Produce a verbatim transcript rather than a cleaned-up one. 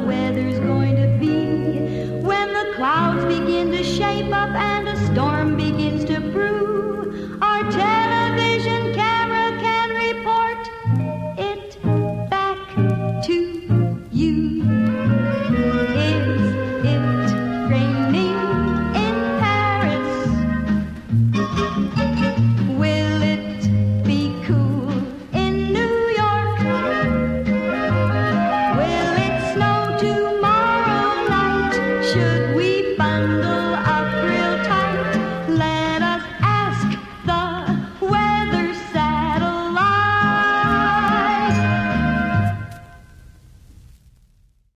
weather's going to be. When the clouds begin to shape up and a storm begins to brew, our television camera can report it back to you. Is it raining?